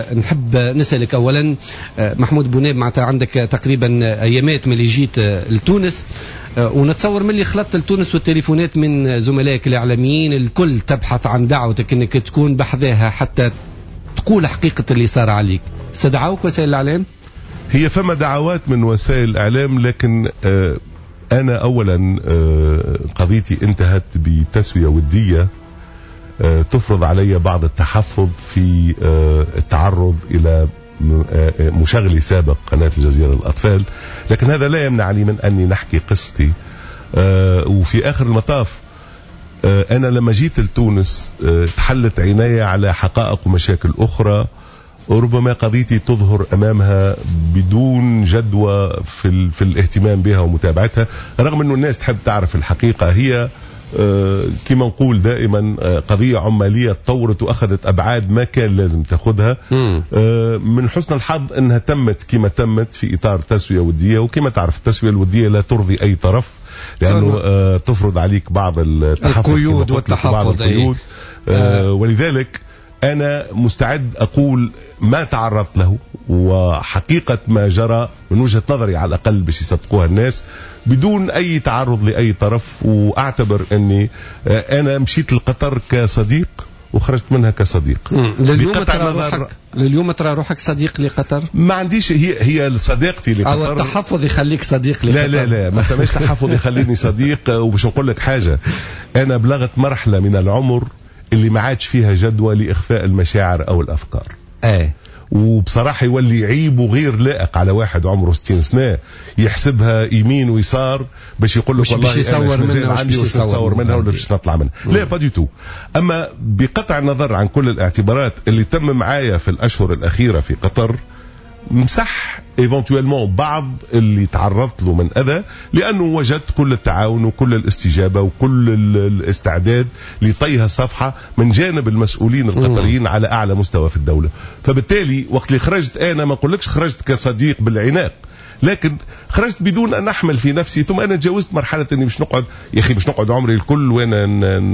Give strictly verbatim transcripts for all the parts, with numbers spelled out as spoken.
نحب نسألك أولا محمود بوناب، معناتها عندك تقريبا أيامات ملي جيت لتونس، ونتصور ملي خلطت لتونس والتليفونات من زملائك الإعلاميين الكل تبحث عن دعوتك أنك تكون بحذاها حتى تقول حقيقة اللي صار عليك. استدعوك وسائل الإعلام؟ هي فما دعوات من وسائل الإعلام، لكن آه أنا أولا آه قضيتي انتهت بتسوية ودية آه تفرض علي بعض التحفظ في آه التعرض إلى مشغلي سابق قناة الجزيرة للأطفال، لكن هذا لا يمنعني من أني نحكي قصتي. آه وفي آخر المطاف آه أنا لما جيت لتونس آه تحلت عيني على حقائق ومشاكل أخرى وربما قضيتي تظهر أمامها بدون جدوى في, في الاهتمام بها ومتابعتها، رغم أن الناس تحب تعرف الحقيقة. هي آه كما نقول دائما آه قضية عمالية تطورت وأخذت أبعاد ما كان لازم تأخذها. آه من حسن الحظ أنها تمت كما تمت في إطار تسوية ودية، وكما تعرف التسوية الودية لا ترضي أي طرف، لأنه آه تفرض عليك بعض التحفظ القيود والتحفظ القيود. آه ولذلك أنا مستعد أقول ما تعرضت له وحقيقة ما جرى من وجهة نظري على الأقل باش يصدقوها الناس بدون أي تعرض لأي طرف، وأعتبر أني أنا مشيت لقطر كصديق وخرجت منها كصديق. لليوم ترى روحك لليوم ترى روحك صديق لقطر؟ ما عنديش، هي هي صديقتي لقطر. أو التحفظ يخليك صديق لقطر؟ لا لا لا، ما تماش تحفظ يخليني صديق. وباش نقول لك حاجة، أنا بلغت مرحلة من العمر اللي ما عادش فيها جدوى لإخفاء المشاعر أو الأفكار. ايه وبصراحة يولي عيب وغير لائق على واحد عمره ستين سنة يحسبها يمين ويسار باش يقول لك والله أنا مازال عندي وش نصور منها ولا باش نطلع منها. لا با دي تو. أما بقطع النظر عن كل الاعتبارات اللي تم معايا في الأشهر الأخيرة في قطر، مسح ايفونتويلمون بعض اللي تعرضت له من اذى، لانه وجدت كل التعاون وكل الاستجابه وكل الاستعداد لطيها الصفحه من جانب المسؤولين القطريين على اعلى مستوى في الدوله. فبالتالي وقت اللي خرجت انا ما نقولكش خرجت كصديق بالعناق، لكن خرجت بدون ان احمل في نفسي. ثم انا تجاوزت مرحله اني مش نقعد يا اخي مش نقعد عمري الكل وانا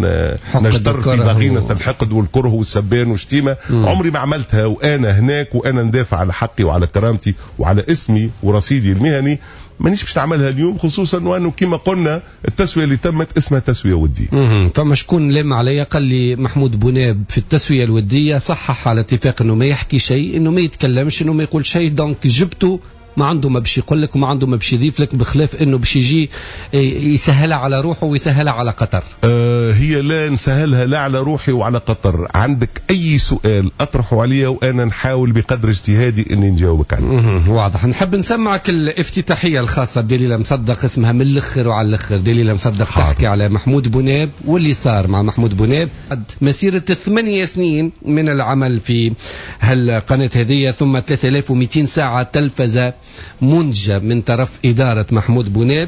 نجتر في ضغينه الحقد والكره والسبان والشتيمه. عمري ما عملتها، وانا هناك وانا ندافع على حقي وعلى كرامتي وعلى اسمي ورصيدي المهني. مانيش باش نعملها اليوم، خصوصا وانه كما قلنا التسويه اللي تمت اسمها تسويه وديه. فما شكون لم عليا قال لي محمود بوناب في التسويه الوديه صحح على اتفاق انه ما يحكي شيء، انه ما يتكلمش، انه ما يقول شيء. دونك جبته ما عنده ما بشي يقول لك وما عنده ما بشي يضيف لك، بخلاف انه باش يجي يسهلها على روحه ويسهلها على قطر. أه هي لا نسهلها لا على روحي وعلى قطر. عندك اي سؤال اطرحه عليا وانا نحاول بقدر اجتهادي اني نجاوبك عليه. واضح. نحب نسمعك الافتتاحيه الخاصه بدليل مصدق، اسمها من الاخر وعلى الاخر. دليل مصدق تحكي على محمود بوناب واللي صار مع محمود بوناب مسيره ثمانية سنين من العمل في هالقناه هذه، ثم ثلاثة آلاف ومئتين ساعه تلفزه منتجة من طرف إدارة محمود بوناب.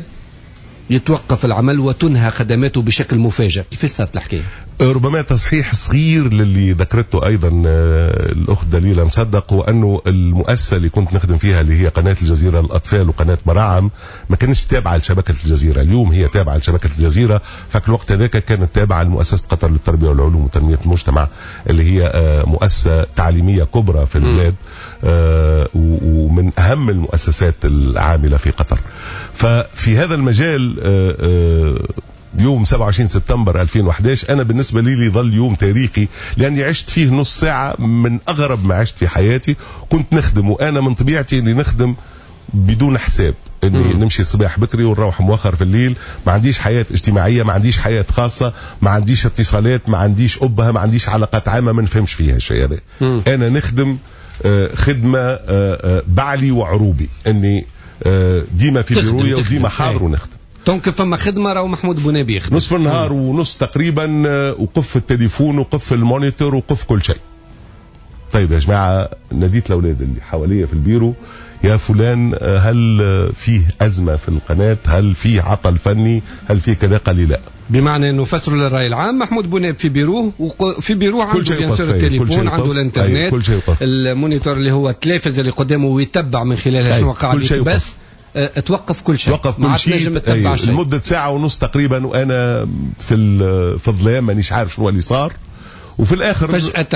يتوقف العمل وتنهى خدماته بشكل مفاجئ. كيف صارت الحكاية؟ ربما تصحيح صغير للي ذكرته أيضا الأخت دليلة مصدق، وأنه المؤسسة اللي كنت نخدم فيها اللي هي قناة الجزيرة للأطفال وقناة مراعم ما كانتش تابعة لشبكة الجزيرة. اليوم هي تابعة لشبكة الجزيرة، ففي الوقت هذاك كانت تابعة لمؤسسة قطر للتربية والعلوم وتنمية المجتمع، اللي هي مؤسسة تعليمية كبرى في البلاد ومن أهم المؤسسات العاملة في قطر. ففي هذا المجال يوم سبعة وعشرين سبتمبر ألفين وأحد عشر أنا بالنسبة لي لي ظل يوم تاريخي، لأني عشت فيه نص ساعة من أغرب ما عشت في حياتي. كنت نخدم وأنا من طبيعتي أني نخدم بدون حساب، اني مم. نمشي الصباح بكري ونروح مؤخر في الليل. ما عنديش حياة اجتماعية، ما عنديش حياة خاصة، ما عنديش اتصالات، ما عنديش أبها، ما عنديش علاقات عامة. ما نفهمش فيها الشيء هذا. أنا نخدم خدمة بعلي وعروبي، اني ديما في بيروية وديما حاضر ونخدم. دونك فما خدمه راهو محمود بوناب يخدم نصف النهار مم. ونص تقريبا، وقف التليفون وقف المونيتور وقف كل شيء. طيب يا جماعه، ناديت الاولاد اللي حواليا في البيرو، يا فلان هل فيه ازمه في القناه؟ هل فيه عطل فني؟ هل فيه كذا؟ قال لي لا. بمعنى انه فسروا للراي العام محمود بوناب في بيروه، وفي بيروه عنده بيان سور التليفون، عنده الانترنت، المونيتور اللي هو التلفزه اللي قدامه ويتبع من خلالها شنو قاعد يتبث. توقف كل شيء، توقف كل شيء لمده ساعه ونص تقريبا، وانا في في الظلام مانيش عارف شنو اللي صار. وفي الاخر فجاه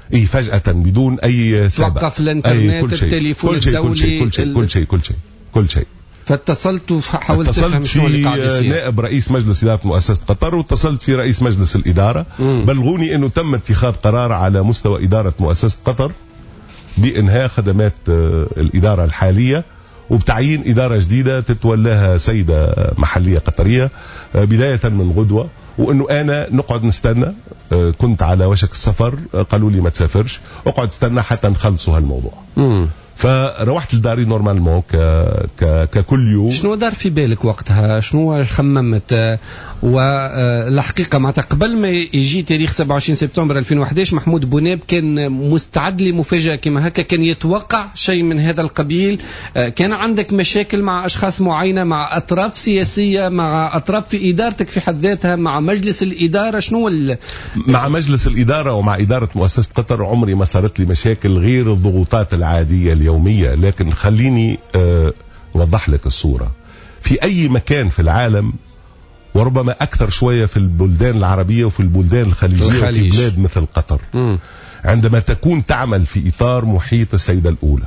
اي فجأة بدون اي سابق. توقف الانترنت، التليفون الدولي، كل شيء كل شيء كل شيء كل شيء كل شيء. فاتصلت وحاولت افهم شنو اللي قاعد يصير. نائب رئيس مجلس إدارة مؤسسة قطر، واتصلت في رئيس مجلس الإدارة. مم. بلغوني انه تم اتخاذ قرار على مستوى إدارة مؤسسة قطر بإنهاء خدمات الإدارة الحالية وبتعيين إدارة جديدة تتولاها سيدة محلية قطرية بداية من غدوة، وانه انا نقعد نستنى. كنت على وشك السفر، قالوا لي ما تسافرش، اقعد استنى حتى نخلصوا هالموضوع. مم. فروحت لداري نورمالمون ك... ك... ككل يوم. شنو دار في بالك وقتها؟ شنو خممت؟ والحقيقة معناتها قبل ما يجي تاريخ سبعة وعشرين سبتمبر ألفين وإحدى عشر محمود بوناب كان مستعد لمفاجأة كما هكا، كان يتوقع شيء من هذا القبيل؟ كان عندك مشاكل مع أشخاص معينة، مع أطراف سياسية، مع أطراف في إدارتك في حد ذاتها، مع مجلس الإدارة؟ شنو ال... مع مجلس الإدارة ومع إدارة مؤسسة قطر عمري ما صارت لي مشاكل غير الضغوطات العادية اليومية. لكن خليني أه أوضح لك الصورة. في أي مكان في العالم، وربما أكثر شوية في البلدان العربية وفي البلدان الخليجية وفي بلاد مثل قطر، م. عندما تكون تعمل في إطار محيط السيدة الأولى،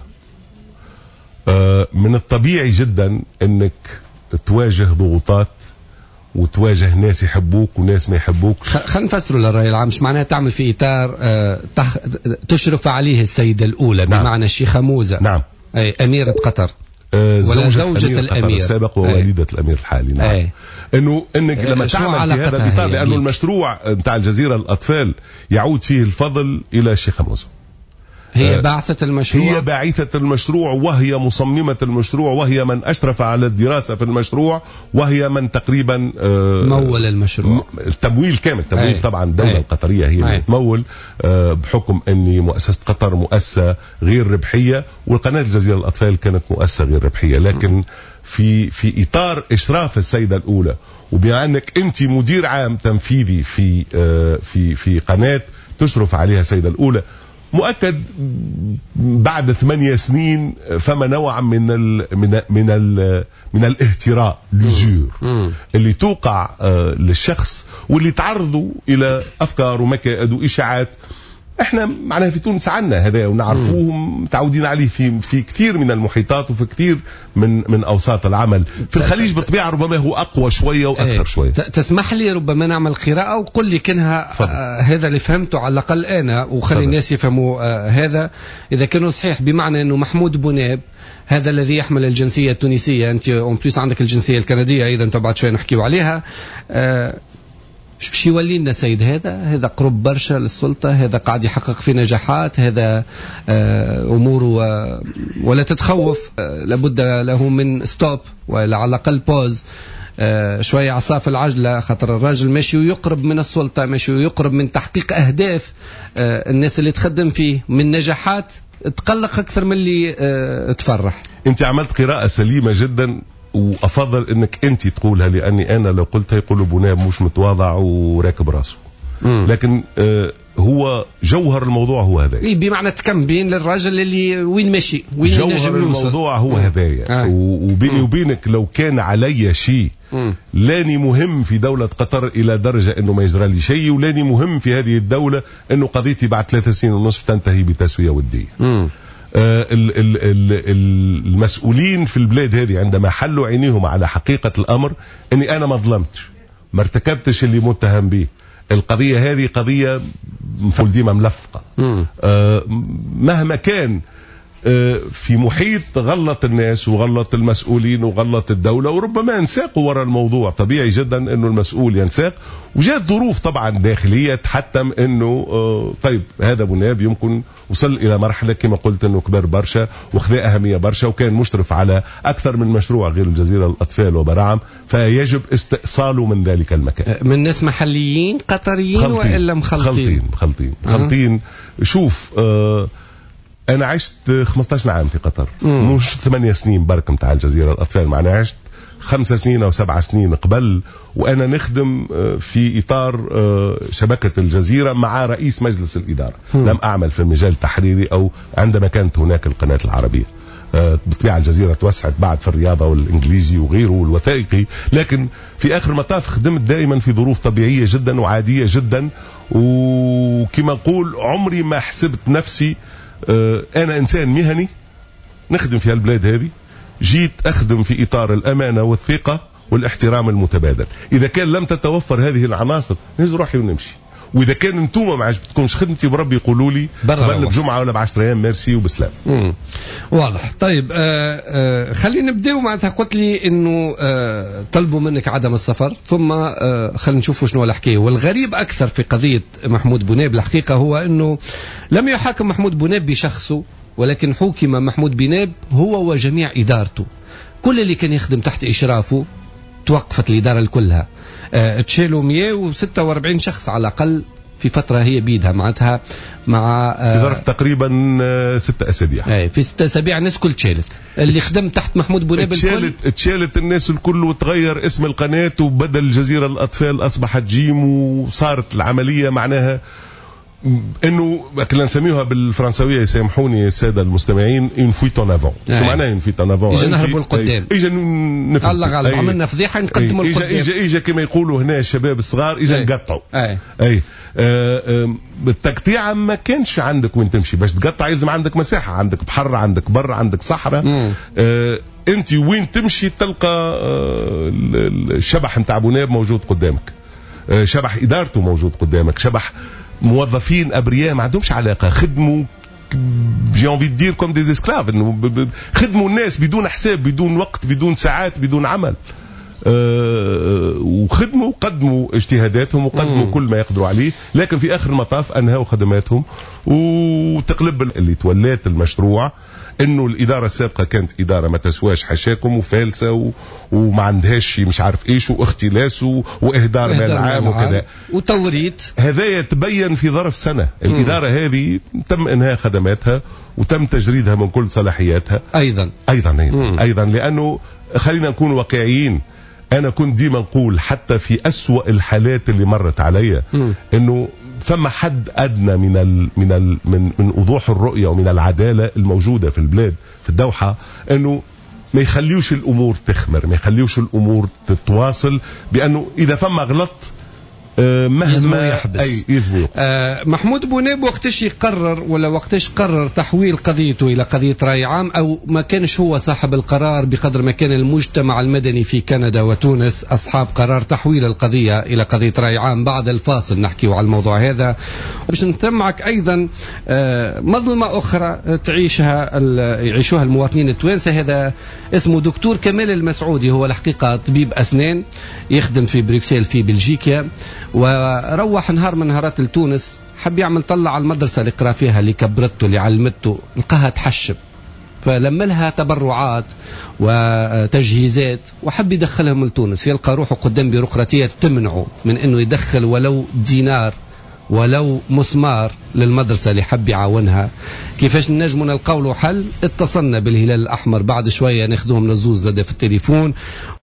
أه من الطبيعي جدا أنك تواجه ضغوطات وتواجه ناس يحبوك وناس ما يحبوك. خلينا نفسره للرأي العام. مش معناها تعمل في إطار أه تح... تشرف عليه السيدة الأولى، نعم. بمعنى الشيخة موزة، نعم، أي أميرة قطر، أه ولا زوجة أمير الأمير السابق ووالدة أي. الأمير الحالي، نعم. أي. إنه إنك لما تعمل في هذا الإطار، لأنه المشروع بتاع الجزيرة الأطفال يعود فيه الفضل إلى الشيخة موزة. هي باعثة المشروع، هي باعثة المشروع، وهي مصممة المشروع، وهي من أشرف على الدراسة في المشروع، وهي من تقريبا مول المشروع، التمويل كامل. تمويل طبعا الدولة القطرية هي اللي تمول، بحكم أن مؤسسة قطر مؤسسة غير ربحية، والقناة الجزيرة الأطفال كانت مؤسسة غير ربحية. لكن في في إطار إشراف السيدة الأولى، وبما أنك أنت مدير عام تنفيذي في في في قناة تشرف عليها السيدة الأولى، مؤكد بعد ثمانية سنين فما نوع من ال من ال من ال من الاهتراء لزور اللي توقع للشخص، واللي تعرضوا الى افكار ومكائد واشاعات. احنا معناها في تونس عنا هذا ونعرفوهم، متعودين عليه في في كثير من المحيطات وفي كثير من من اوساط العمل. في الخليج بالطبيعه ربما هو اقوى شويه واكثر شويه. تسمح لي ربما نعمل قراءه وقل لي كانها آه هذا اللي فهمته على الاقل انا، وخلي الناس يفهموا آه هذا اذا كانوا صحيح. بمعنى انه محمود بوناب هذا الذي يحمل الجنسيه التونسيه، انت اون بليس عندك الجنسيه الكنديه ايضا، بعد شويه نحكيوا عليها. آه شو يولي لنا سيد هذا هذا قرب برشا للسلطة، هذا قاعد يحقق في نجاحات، هذا أمور ولا تتخوف، لابد له من ستوب ولا على الأقل بوز، شوية عصاف العجلة، خاطر الراجل ماشي ويقرب من السلطة، ماشي ويقرب من تحقيق أهداف الناس اللي تخدم فيه، من نجاحات تقلق أكثر من اللي تفرح. أنت عملت قراءة سليمة جدا، وافضل انك انت تقولها، لاني انا لو قلتها يقولوا بوناب مش متواضع وراكب راسه. مم. لكن آه هو جوهر الموضوع هو هذا، بمعنى تكمبين للراجل اللي وين ماشي، وين جوهر الموضوع هو هذايا. آه. وبيني مم. وبينك لو كان علي شيء لاني مهم في دولة قطر الى درجة انه ما يجرى لي شيء، ولاني مهم في هذه الدولة انه قضيتي بعد ثلاث سنين ونصف تنتهي بتسوية ودية. مم. آه ال ال ال المسؤولين في البلاد هذه عندما حلوا عينيهم على حقيقة الأمر، أني أنا ما ظلمتش، ما ارتكبتش اللي متهم به، القضية هذه قضية مفول ديما ملفقة. آه مهما كان آه في محيط غلط الناس وغلط المسؤولين وغلط الدولة، وربما ينساقوا وراء الموضوع. طبيعي جدا أنه المسؤول ينساق، وجاءت ظروف طبعا داخلية تحتم أنه آه طيب هذا بوناب يمكن وصل إلى مرحلة كما قلت أنه كبر برشا وخذا أهمية برشا، وكان مشرف على أكثر من مشروع غير الجزيرة الأطفال وبراعم، فيجب استئصاله من ذلك المكان. من ناس محليين قطريين خلطين. وإلا مخلطين؟ خلطين خلطين خلطين. أه. شوف آه أنا عشت خمسة عشر عام في قطر، مم. مش ثمانية سنين برك متاع الجزيرة الأطفال، معنا عشت خمسة سنين أو سبع سنين قبل، وأنا نخدم في إطار شبكة الجزيرة مع رئيس مجلس الإدارة. م. لم أعمل في المجال التحريري أو عندما كانت هناك القناة العربية. بالطبيعة الجزيرة توسعت بعد في الرياضة والإنجليزي وغيره والوثائقي، لكن في آخر المطاف خدمت دائما في ظروف طبيعية جدا وعادية جدا، وكما نقول عمري ما حسبت نفسي آه انا انسان مهني نخدم في هالبلاد هذه، جيت اخدم في اطار الامانه والثقه والاحترام المتبادل. اذا كان لم تتوفر هذه العناصر نهز روحي ونمشي. واذا كان انتم ما عجبتكمش خدمتي بربي يقولوا لي قبل بجمعه ولا بعشر ايام ميرسي وبسلام. امم واضح. طيب آه آه خلينا نبداو. معناتها قلت لي انه آه طلبوا منك عدم السفر، ثم آه خلينا نشوفوا شنو الحكايه. والغريب اكثر في قضيه محمود بوناب الحقيقه هو انه لم يحاكم محمود بوناب بشخصه، ولكن حكم محمود بوناب هو وجميع ادارته. كل اللي كان يخدم تحت اشرافه توقفت الاداره كلها. آه تشيلوا مئة وستة وأربعين شخص على الاقل في فترة هي بيدها، معناتها مع آه في ظرف تقريبا آه ستة أسابيع. اي في ستة أسابيع الناس كل تشالت، اللي خدم تحت محمود بوناب الكل تشالت الناس الكل، وتغير اسم القناة وبدل الجزيرة الأطفال أصبحت جيم، وصارت العملية معناها انه كنا نسميوها بالفرنسويه، يسامحوني الساده المستمعين، اون فويت اون افون. شو معناها اون فويت اون افون؟ اجا نهربوا لقدام، اجا نفهم الله غالب عملنا فضيحه نقدموا لقدام. اجا اجا اجا كما يقولوا هنا الشباب الصغار اجا نقطعوا. اي اي آه التقطيع ما كانش عندك وين تمشي باش تقطع، يلزم عندك مساحه، عندك بحر، عندك بر، عندك صحراء. آه انت وين تمشي تلقى آه الشبح نتاع بوناب موجود قدامك، آه شبح ادارته موجود قدامك، شبح موظفين ابرياء ما عندهمش علاقه، خدموا جي انفي دير كوم دي اسكلاف، انه خدموا الناس بدون حساب، بدون وقت، بدون ساعات، بدون عمل. أه وخدموا قدموا اجتهاداتهم وقدموا مم. كل ما يقدروا عليه، لكن في اخر المطاف انهوا خدماتهم. وتقلب اللي تولات المشروع انه الاداره السابقه كانت اداره ما تسواش حشاكم وفالسه و... وما عندهاش مش عارف ايش، واختلاس و... واهدار مال عام وكذا وتوريت. هذا يتبين في ظرف سنه. مم. الاداره هذه تم انهاء خدماتها وتم تجريدها من كل صلاحياتها ايضا ايضا ايضا, أيضاً لانه خلينا نكون واقعيين. انا كنت ديما نقول حتى في أسوأ الحالات اللي مرت عليا انه ثم حد ادنى من ال من ال من من وضوح الرؤيه ومن العداله الموجوده في البلاد في الدوحه، انه ما يخليوش الامور تخمر، ما يخليوش الامور تتواصل، بانه اذا ثم غلط مهما يحبس. أي يزبو. آه محمود بوناب وقتاش يقرر ولا وقتاش قرر تحويل قضيته إلى قضية رأي عام، أو ما كانش هو صاحب القرار بقدر ما كان المجتمع المدني في كندا وتونس أصحاب قرار تحويل القضية إلى قضية رأي عام؟ بعد الفاصل نحكي على الموضوع هذا، باش نتمعك أيضا آه مظلمة أخرى تعيشها يعيشوها المواطنين التوانسة. هذا اسمه دكتور كمال المسعودي، هو الحقيقة طبيب أسنان يخدم في بروكسل في بلجيكا، وروح نهار من نهارات لتونس، حب يعمل طلع على المدرسة اللي قرا فيها اللي كبرته اللي علمته، لقاها تحشب، فلما لها تبرعات وتجهيزات وحب يدخلهم لتونس، يلقى روحه قدام بيروقراطية تمنعه من انه يدخل ولو دينار ولو مسمار للمدرسة اللي حب يعاونها. كيفاش نجموا نلقاو له حل؟ اتصلنا بالهلال الأحمر، بعد شوية ناخذهم للزوز زاد في التليفون.